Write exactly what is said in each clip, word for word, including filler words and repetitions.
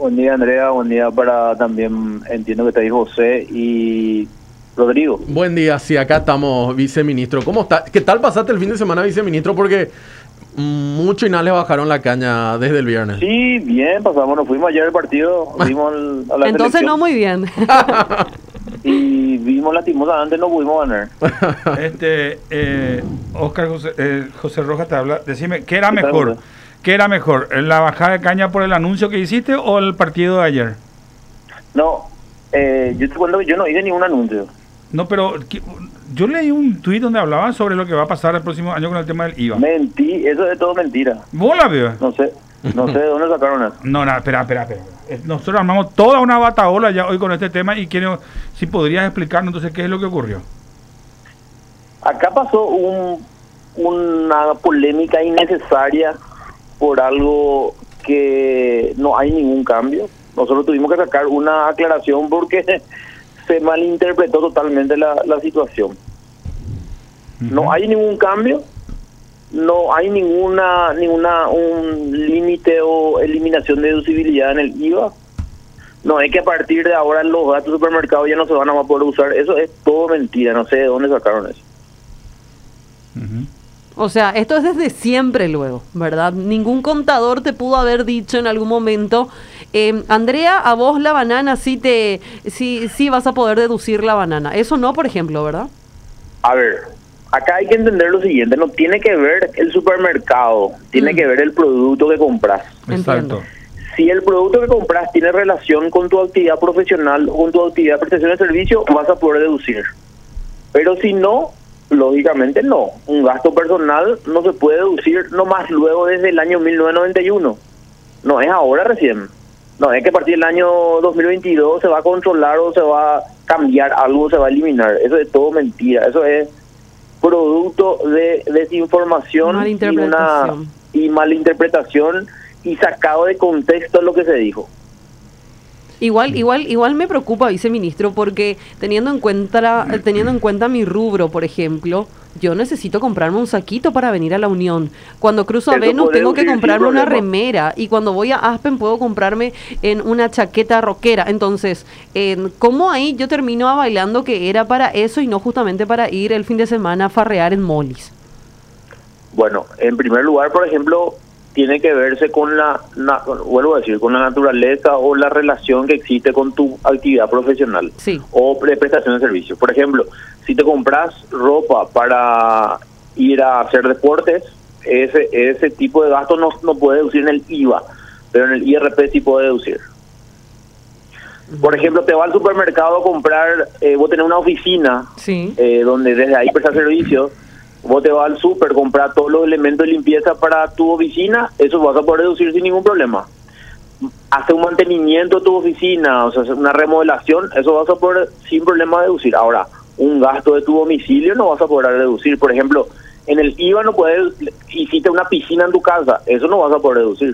Buen día, Andrea. Buen día para también, entiendo que está ahí José y Rodrigo. Buen día, sí, acá estamos, viceministro. ¿Cómo está? ¿Qué tal pasaste el fin de semana, viceministro? Porque mucho y nada le bajaron la caña desde el viernes. Sí, bien, pasamos, nos fuimos ayer al partido, vimos el, a la Entonces selección, no muy bien. y vimos lastimosamente, no pudimos ganar. Este, eh, Oscar José, eh, José Rojas te habla. Decime, ¿qué era ¿Qué tal, mejor? José? ¿Qué era mejor? ¿La bajada de caña por el anuncio que hiciste o el partido de ayer? No, eh, yo te cuento que yo no hice ningún anuncio. No, pero ¿qué? Yo leí un tuit donde hablaban sobre lo que va a pasar el próximo año con el tema del I V A. Mentí, eso es todo mentira. ¿Vos la veo? No sé, no sé de dónde sacaron eso. No, no, espera, espera, espera. Eh, Nosotros armamos toda una bataola ya hoy con este tema y quiero, si podrías explicarnos entonces qué es lo que ocurrió. Acá pasó un, una polémica innecesaria por algo que no hay ningún cambio. Nosotros tuvimos que sacar una aclaración porque se malinterpretó totalmente la, la situación. Uh-huh. No hay ningún cambio, no hay ninguna ninguna un límite o eliminación de deducibilidad en el I V A. No es que a partir de ahora los gastos de supermercado ya no se van a poder usar. Eso es todo mentira, no sé de dónde sacaron eso. Uh-huh. O sea, esto es desde siempre luego, ¿verdad? Ningún contador te pudo haber dicho en algún momento, eh, Andrea, a vos la banana sí te, sí, sí vas a poder deducir la banana. Eso no, por ejemplo, ¿verdad? A ver, acá hay que entender lo siguiente, no tiene que ver el supermercado, tiene mm. que ver el producto que compras. Exacto. Si el producto que compras tiene relación con tu actividad profesional o con tu actividad de prestación de servicio, vas a poder deducir. Pero si no, lógicamente no. Un gasto personal no se puede deducir nomás luego desde el año mil novecientos noventa y uno. No es ahora recién. No es que a partir del año dos mil veintidós se va a controlar o se va a cambiar algo, se va a eliminar. Eso es todo mentira. Eso es producto de desinformación y, una, y malinterpretación y sacado de contexto lo que se dijo. Igual, igual, igual me preocupa, viceministro, porque teniendo en cuenta, teniendo en cuenta mi rubro, por ejemplo, yo necesito comprarme un saquito para venir a la Unión. Cuando cruzo a Venus tengo que comprarme una remera y cuando voy a Aspen puedo comprarme en una chaqueta rockera. Entonces, eh, ¿cómo ahí yo termino bailando que era para eso y no justamente para ir el fin de semana a farrear en molis? Bueno, en primer lugar, por ejemplo, tiene que verse con la, na, vuelvo a decir, con la naturaleza o la relación que existe con tu actividad profesional, sí, o de prestación de servicios. Por ejemplo, si te compras ropa para ir a hacer deportes, ese ese tipo de gasto no, no puede deducir en el I V A, pero en el I R P sí puede deducir. Por ejemplo, te va al supermercado a comprar, eh, vos tenés una oficina, sí, eh, donde desde ahí prestas servicios. Vos te vas al súper, comprar todos los elementos de limpieza para tu oficina, eso vas a poder deducir sin ningún problema. Hace un mantenimiento de tu oficina, o sea, una remodelación, eso vas a poder sin problema deducir. Ahora, un gasto de tu domicilio no vas a poder deducir. Por ejemplo, en el I V A no puedes, hiciste una piscina en tu casa, eso no vas a poder deducir.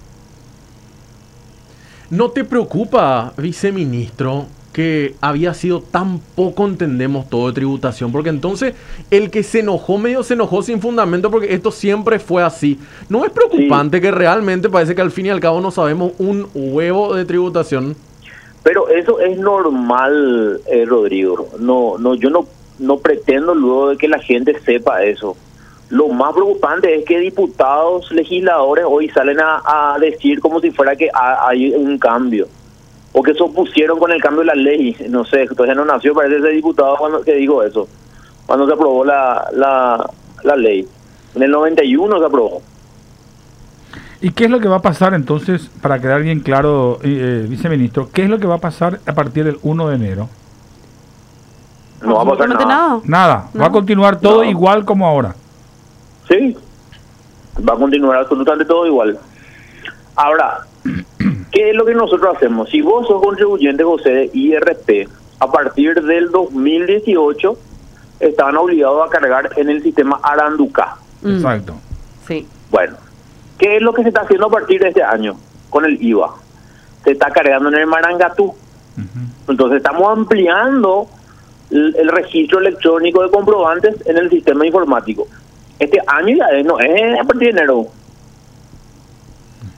¿No te preocupa, viceministro, que había sido tan poco entendemos todo de tributación? Porque entonces el que se enojó medio se enojó sin fundamento, porque esto siempre fue así. ¿No es preocupante sí. que realmente parece que al fin y al cabo no sabemos un huevo de tributación? Pero eso es normal, eh, Rodrigo. No, no, yo no, no pretendo luego de que la gente sepa eso. Lo más preocupante es que diputados, legisladores hoy salen a, a decir como si fuera que ha, hay un cambio, o que se opusieron con el cambio de la ley. No sé, todavía no nació, parece ese diputado cuando que dijo eso, cuando se aprobó la, la, la ley. En el noventa y uno se aprobó. ¿Y qué es lo que va a pasar entonces, para quedar bien claro, eh, viceministro, qué es lo que va a pasar a partir del uno de enero? No va a pasar nada. Nada. Nada, No. va a continuar todo No. igual como ahora. Sí, va a continuar absolutamente todo igual. Ahora, ¿qué es lo que nosotros hacemos? Si vos sos contribuyente, José, de I R P, a partir del dos mil dieciocho estaban obligados a cargar en el sistema Aranduca. Mm. Exacto. Sí. Bueno, ¿qué es lo que se está haciendo a partir de este año con el I V A? Se está cargando en el Marangatú. Uh-huh. Entonces estamos ampliando el, el registro electrónico de comprobantes en el sistema informático. Este año ya es, no es a partir de enero.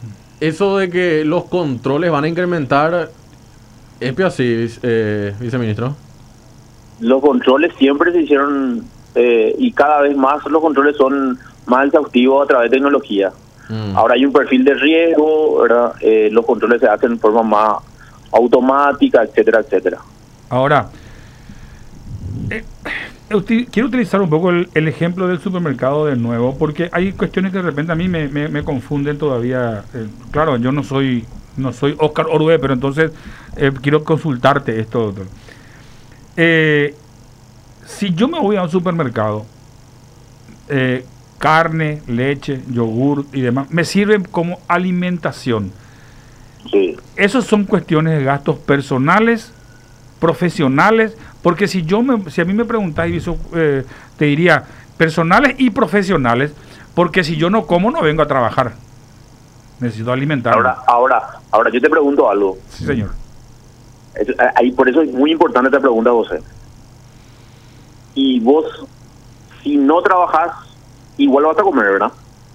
eso de que los controles van a incrementar, ¿es así, eh, viceministro? Los controles siempre se hicieron eh, y cada vez más los controles son más exhaustivos a través de tecnología. Mm. Ahora hay un perfil de riesgo, ¿verdad? Eh, los controles se hacen de forma más automática, etcétera, etcétera. Ahora, eh, uti- quiero utilizar un poco el, el ejemplo del supermercado de nuevo, porque hay cuestiones que de repente a mí me, me, me confunden todavía. Eh, claro, yo no soy no soy Oscar Orue, pero entonces eh, quiero consultarte esto, doctor. Eh, si yo me voy a un supermercado, eh, carne, leche, yogur y demás, me sirven como alimentación. Sí. Esos son cuestiones de gastos personales, profesionales, porque si yo me, si a mí me preguntáis, eh, te diría personales y profesionales, porque si yo no como no vengo a trabajar, necesito alimentarme. Ahora, ahora, ahora yo te pregunto algo. Sí, señor. Es, ahí por eso es muy importante esta pregunta, José. Y vos, si no trabajás, igual vas a comer, ¿verdad?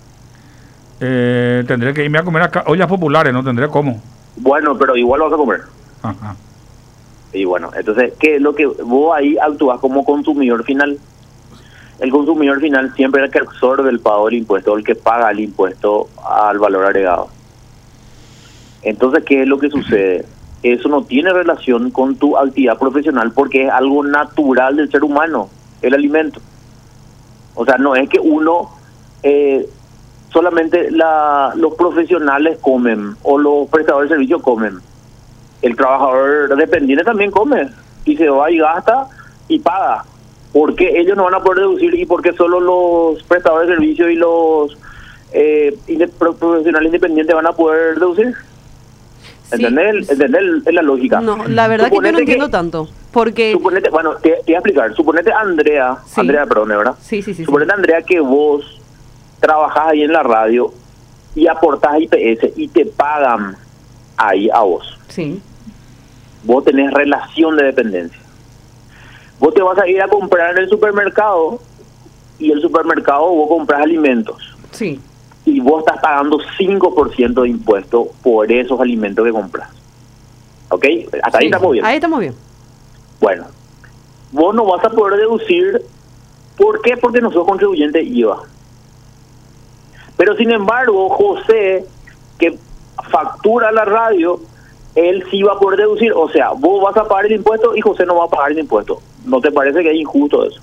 Eh, tendré que irme a comer acá ollas populares, no tendré cómo. Bueno, pero igual vas a comer. Ajá. Y bueno, entonces, ¿qué es lo que vos ahí actúas como consumidor final? El consumidor final siempre es el que absorbe el pago del impuesto, el que paga el impuesto al valor agregado. Entonces, ¿qué es lo que sucede? Eso no tiene relación con tu actividad profesional porque es algo natural del ser humano, el alimento. O sea, no es que uno, eh, solamente la, los profesionales comen o los prestadores de servicios comen. El trabajador dependiente también come y se va y gasta y paga. ¿Por qué ellos no van a poder deducir y por qué solo los prestadores de servicios y los eh, inde- profesionales independientes van a poder deducir? Sí. ¿Entendés? ¿Entendés la lógica? No, la verdad Suponete que yo no entiendo que, tanto. Porque. Suponete, bueno, te, te voy a explicar. Suponete, Andrea, Sí. Andrea, perdón, ¿verdad? Sí, sí, sí. Suponete, sí. Andrea, que vos trabajás ahí en la radio y aportás I P S y te pagan ahí a vos. Sí. Vos tenés relación de dependencia. Vos te vas a ir a comprar en el supermercado y el supermercado vos compras alimentos. Sí. Y vos estás pagando cinco por ciento de impuesto por esos alimentos que compras. ¿Ok? Hasta ahí Sí. estamos bien. Ahí estamos bien. Bueno, vos no vas a poder deducir. ¿Por qué? Porque no sos contribuyente I V A. Pero sin embargo, José, que factura la radio, él sí va a poder deducir. O sea, vos vas a pagar el impuesto y José no va a pagar el impuesto. ¿No te parece que es injusto eso?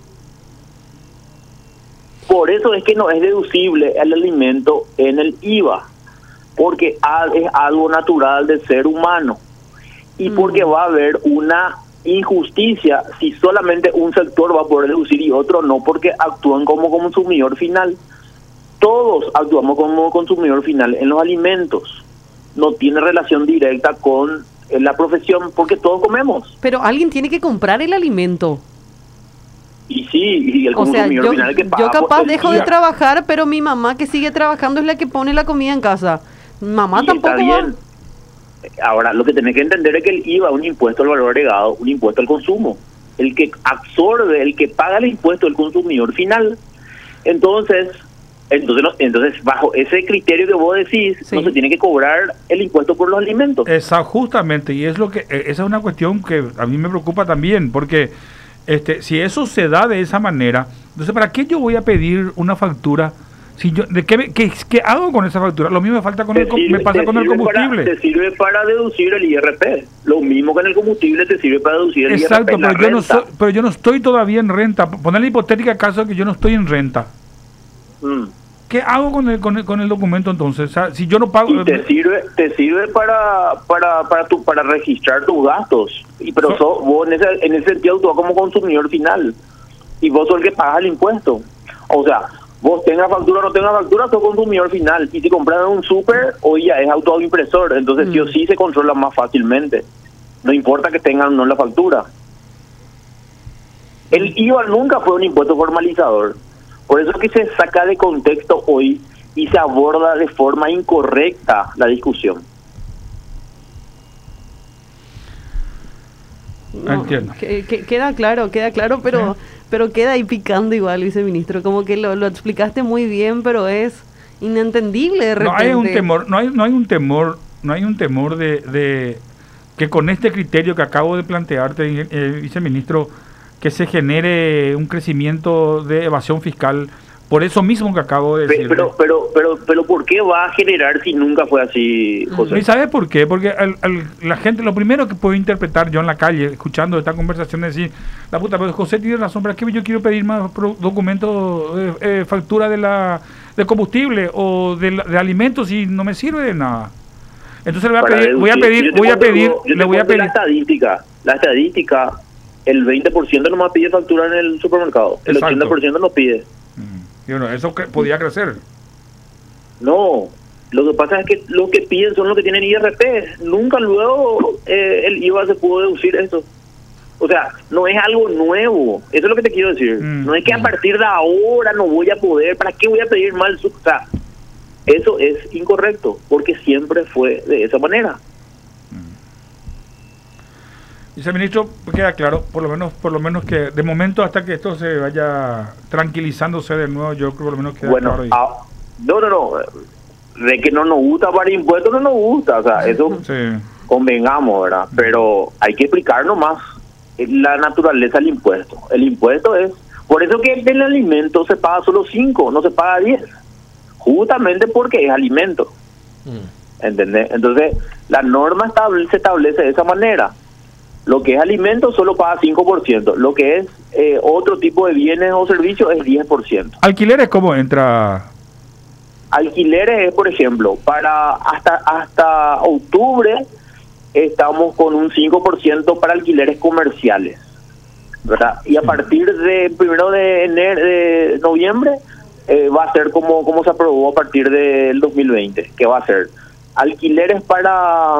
Por eso es que no es deducible el alimento en el I V A, porque es algo natural del ser humano y Mm. porque va a haber una injusticia si solamente un sector va a poder deducir y otro no, porque actúan como consumidor final. Todos actuamos como consumidor final en los alimentos. No tiene relación directa con la profesión porque todos comemos. Pero alguien tiene que comprar el alimento. Y sí, y el O sea, consumidor yo, final es que paga yo capaz por el dejo I V A. de trabajar, pero mi mamá que sigue trabajando es la que pone la comida en casa. Mamá Y tampoco está va. bien. Ahora, lo que tenés que entender es que el I V A es un impuesto al valor agregado, un impuesto al consumo. El que absorbe, el que paga el impuesto, el consumidor final. Entonces, entonces, no- entonces bajo ese criterio que vos decís, Sí. no se tiene que cobrar el impuesto por los alimentos. Esa, justamente, y es lo que eh, esa es una cuestión que a mí me preocupa también, porque este si eso se da de esa manera, entonces ¿para qué yo voy a pedir una factura? Si yo, ¿de qué, me- qué, qué hago con esa factura? Lo mismo me falta con Te el, com- sirve- me pasa te con el sirve para- combustible. te sirve para deducir el I R P. Lo mismo que en el combustible te sirve para deducir el Exacto, I R P. la pero yo, no renta. soy, pero yo no estoy todavía en renta. Ponerle hipotética caso que yo no estoy en renta. Mm. ¿Qué hago con el, con el, con el documento entonces? O sea, si yo no pago... Y te sirve te sirve para para para tu para registrar tus gastos y pero So- sos- vos en ese en ese sentido tú como consumidor final y vos sos el que pagas el impuesto. O sea, vos tengas factura o no tengas factura, sos consumidor final. Y si compras en un súper, hoy ya es autoimpresor, entonces sí o sí se controla más fácilmente. No importa que tengan o no la factura. El I V A nunca fue un impuesto formalizador. Por eso es que se saca de contexto hoy y se aborda de forma incorrecta la discusión. No, Entiendo. que- que- queda claro, queda claro, pero pero queda ahí picando igual, viceministro. Como que lo, lo explicaste muy bien, pero es inentendible de No repente. hay un temor, no hay, no hay un temor, no hay un temor de, de que con este criterio que acabo de plantearte, eh, viceministro, que se genere un crecimiento de evasión fiscal, por eso mismo que acabo de decir. Pero, pero, pero, pero, ¿por qué va a generar si nunca fue así, José? ¿Y sabes por qué? Porque al, al, la gente, lo primero que puedo interpretar yo en la calle, escuchando esta conversación, es decir, la puta, pero José tiene razón, pero es que yo quiero pedir más pro, documentos, eh, eh, factura de la de combustible o de, de alimentos y no me sirve de nada. Entonces le voy a Para pedir, voy a deducir. pedir, voy a pedir, Yo te le voy a cuento pedir. La estadística, la estadística, el veinte por ciento nomás pide factura en el supermercado, el Exacto. ochenta por ciento no pide. Y bueno, eso que podía crecer. No, lo que pasa es que los que piden son los que tienen I R P. Nunca luego eh, el I V A se pudo deducir eso. O sea, no es algo nuevo. Eso es lo que te quiero decir. Mm. No es que a partir de ahora no voy a poder. ¿Para qué voy a pedir mal? O sea, eso es incorrecto, porque siempre fue de esa manera. Viceministro, queda claro, por lo menos, por lo menos que de momento hasta que esto se vaya tranquilizándose de nuevo, yo creo que por lo menos queda Bueno, claro. ah, no, no, no. De que no nos gusta para impuestos, no nos gusta. O sea, eso Sí. convengamos, ¿verdad? Pero hay que explicarnos más la naturaleza del impuesto. El impuesto es, por eso que del alimento se paga solo cinco, no se paga diez. Justamente porque es alimento. Mm. ¿Entendés? Entonces, la norma estable, se establece de esa manera. Lo que es alimento solo paga cinco por ciento. Lo que es eh, otro tipo de bienes o servicios es diez por ciento. ¿Alquileres cómo entra? Alquileres es, por ejemplo, para hasta hasta octubre estamos con un cinco por ciento para alquileres comerciales, ¿verdad? Y a partir de primero de enero, de noviembre, eh, va a ser como, como se aprobó a partir del dos mil veinte, que va a ser alquileres para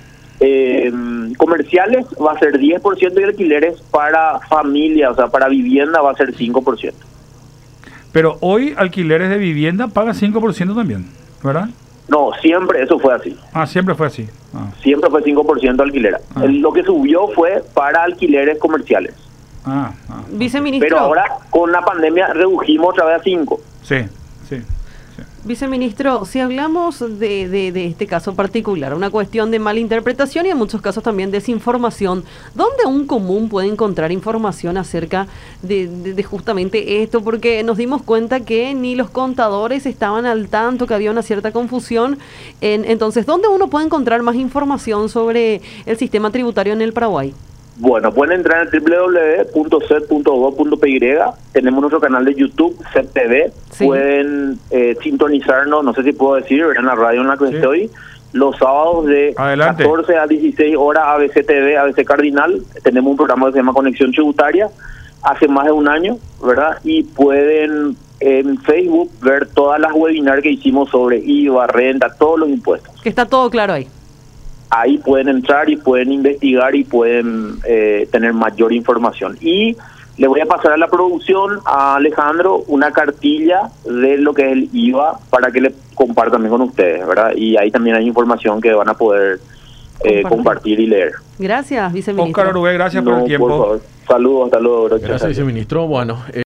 eh, comerciales va a ser diez por ciento y alquileres para familia, o sea, para vivienda va a ser cinco por ciento. Pero hoy alquileres de vivienda paga cinco por ciento también, ¿verdad? No, siempre eso fue así. Ah, siempre fue así. Ah, Siempre fue cinco por ciento alquiler. Ah. El- Lo que subió fue para alquileres comerciales. ah, ah. Viceministro, Pero ahora con la pandemia redujimos otra vez a cinco. Sí, sí. Viceministro, si hablamos de, de, de este caso particular, una cuestión de malinterpretación y en muchos casos también desinformación, ¿dónde un común puede encontrar información acerca de, de, de justamente esto? Porque nos dimos cuenta que ni los contadores estaban al tanto, que había una cierta confusión. En, entonces, ¿dónde uno puede encontrar más información sobre el sistema tributario en el Paraguay? Bueno, pueden entrar en doble u doble u doble u punto c e p punto gov punto p y. Tenemos nuestro canal de YouTube, C E P T V. Sí. Pueden eh, sintonizarnos, no sé si puedo decir, en la radio en la que Sí. estoy, los sábados de Adelante. catorce a dieciséis horas, A B C T V, A B C Cardinal. Tenemos un programa que se llama Conexión Tributaria, hace más de un año, ¿verdad? Y pueden en Facebook ver todas las webinars que hicimos sobre I V A, renta, todos los impuestos. Que está todo claro ahí. Ahí pueden entrar y pueden investigar y pueden eh, tener mayor información. Y le voy a pasar a la producción, a Alejandro, una cartilla de lo que es el I V A para que le comparta también con ustedes, ¿verdad? Y ahí también hay información que van a poder eh, Compartir. compartir y leer. Gracias, viceministro. Oscar Orugué, gracias por No, el tiempo. por favor. Saludos, hasta luego. Gracias, viceministro. Bueno.